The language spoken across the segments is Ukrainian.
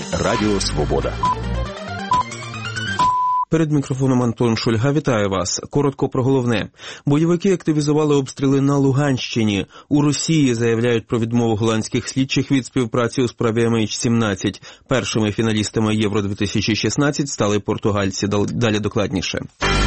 Радіо Свобода. Перед мікрофоном Антон Шульга. Вітаю вас. Коротко про головне. Бойовики активізували обстріли на Луганщині. У Росії заявляють про відмову голландських слідчих від співпраці у справі MH17. Першими фіналістами Євро-2016 стали португальці. Далі докладніше.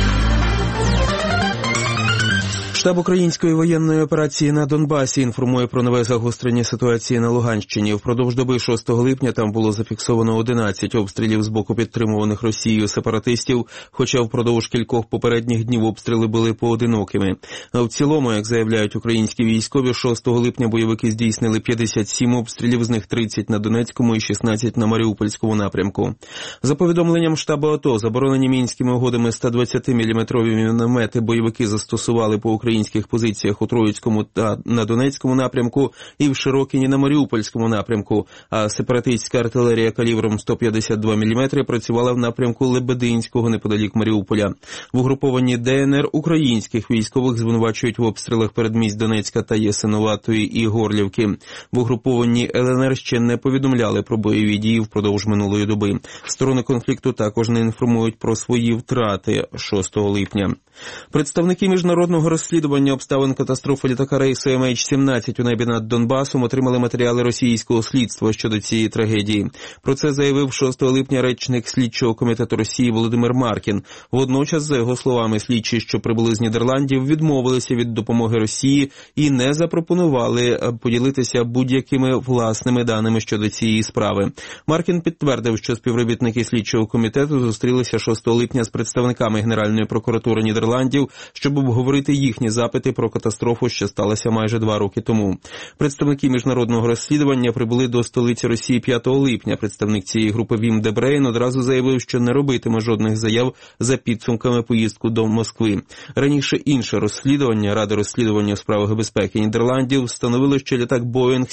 Штаб української воєнної операції на Донбасі інформує про нове загострення ситуації на Луганщині. Впродовж доби 6 липня там було зафіксовано 11 обстрілів з боку підтримуваних Росією сепаратистів, хоча впродовж кількох попередніх днів обстріли були поодинокими. А в цілому, як заявляють українські військові, 6 липня бойовики здійснили 57 обстрілів, з них 30 на Донецькому і 16 на Маріупольському напрямку. За повідомленням штабу АТО, заборонені Мінськими угодами 120-мм міномети бойовики застосували по українських позиціях у Троїцькому та на Донецькому напрямку і в Широкіні на Маріупольському напрямку, а сепаратистська артилерія калібром 152 мм працювала в напрямку Лебединського неподалік Маріуполя. В угрупованні ДНР українських військових звинувачують в обстрілах передмість Донецька та Ясиноватої і Горлівки. В угрупованні ЛНР ще не повідомляли про бойові дії впродовж минулої доби. Сторони конфлікту також не інформують про свої втрати 6 липня. Представники міжнародного розслідування обставин катастрофи літака рейсу MH17 у небі над Донбасом отримали матеріали російського слідства щодо цієї трагедії. Про це заявив 6 липня речник слідчого комітету Росії Володимир Маркін. Водночас, за його словами, слідчі, що прибули з Нідерландів, відмовилися від допомоги Росії і не запропонували поділитися будь-якими власними даними щодо цієї справи. Маркін підтвердив, що співробітники слідчого комітету зустрілися 6 липня з представниками Генеральної прокуратури Нідерландів, щоб обговорити їхні запити про катастрофу, що сталася майже 2 роки тому. Представники міжнародного розслідування прибули до столиці Росії 5 липня. Представник цієї групи Вім Дебрейн одразу заявив, що не робитиме жодних заяв за підсумками поїздку до Москви. Раніше інше розслідування, Ради розслідування у справах безпеки Нідерландів, встановило, що літак Boeing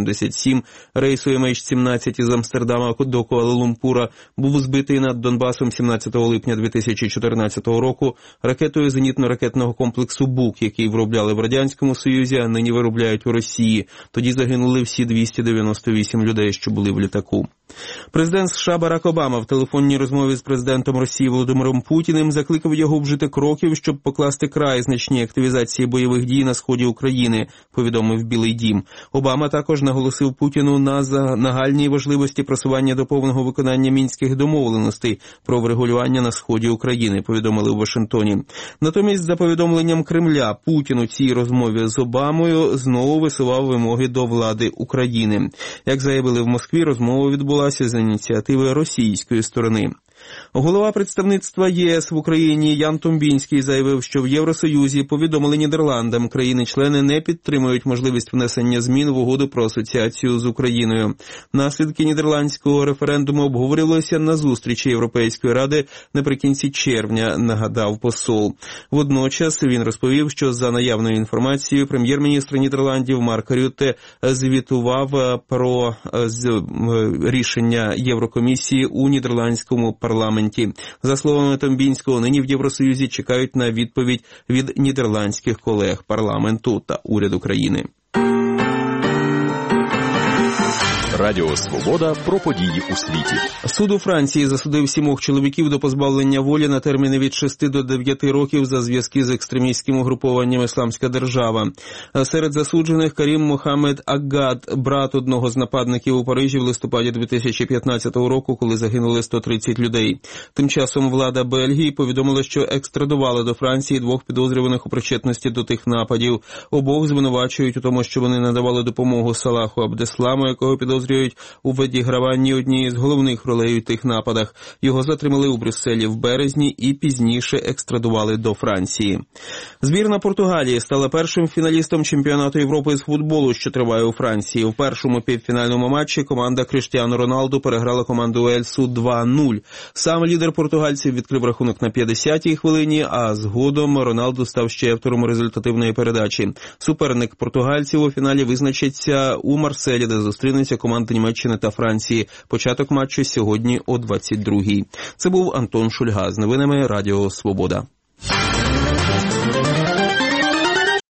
777 рейсу MH17 із Амстердама до Куала-Лумпура був збитий над Донбасом 17 липня 2014 року ракетою зенітно-ракетного комплексу «Бук», який виробляли в Радянському Союзі, а нині виробляють у Росії. Тоді загинули всі 298 людей, що були в літаку. Президент США Барак Обама в телефонній розмові з президентом Росії Володимиром Путіним закликав його вжити кроків, щоб покласти край значній активізації бойових дій на сході України, повідомив Білий дім. Обама також наголосив Путіну на нагальній важливості просування до повного виконання мінських домовленостей про врегулювання на сході України, повідомили у Вашингтоні. Натомість, за повідомленням Кремля, Путін у цій розмові з Обамою знову висував вимоги до влади України. Як заявили в Москві, розмова відбулася з ініціативи російської сторони. Голова представництва ЄС в Україні Ян Томбінський заявив, що в Євросоюзі повідомили Нідерландам, країни-члени не підтримують можливість внесення змін в угоду про асоціацію з Україною. Наслідки нідерландського референдуму обговорювалися на зустрічі Європейської ради наприкінці червня, нагадав посол. Водночас він розповів, що за наявною інформацією прем'єр-міністр Нідерландів Марк Рютте звітував про рішення Єврокомісії у нідерландському парламенті. За словами Томбінського, нині в Євросоюзі чекають на відповідь від нідерландських колег парламенту та уряду країни. Радіо Свобода про події у світі. Суд у Франції засудив 7 чоловіків до позбавлення волі на терміни від 6 до 9 років за зв'язки з екстремістським угрупованням «Ісламська держава». Серед засуджених Карім Мохаммед Аггад, брат одного з нападників у Парижі в листопаді 2015 року, коли загинули 130 людей. Тим часом влада Бельгії повідомила, що екстрадувала до Франції 2 підозрюваних у причетності до тих нападів. Обох звинувачують у тому, що вони надавали допомогу Салаху Абдесламу, якого підозрюють у відіграванні однієї з головних ролей у тих нападах. Його затримали у Брюсселі в березні і пізніше екстрадували до Франції. Збірна Португалії стала першим фіналістом чемпіонату Європи з футболу, що триває у Франції. У першому півфінальному матчі команда Кріштіану Роналду переграла команду Уельсу 2-0. Сам лідер португальців відкрив рахунок на 50-й хвилині, а згодом Роналду став ще автором результативної передачі. Суперник португальців у фіналі визначиться у Марселі, де зустрінеться команда Німеччини та Франції. Початок матчу сьогодні о 22-й. Це був Антон Шульга з новинами Радіо Свобода.